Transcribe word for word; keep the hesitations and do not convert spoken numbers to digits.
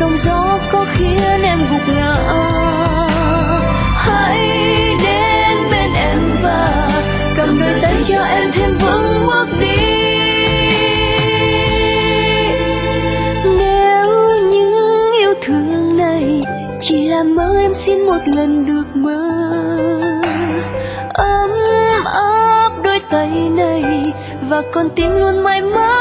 sóng gió có khiến em gục ngã. Hãy đến bên em và cầm đôi tay cho em thêm vững bước đi. Nếu những yêu thương này chỉ là mơ, em xin một lần được mơ. Ấm áp đôi tay này và con tim luôn mãi mãi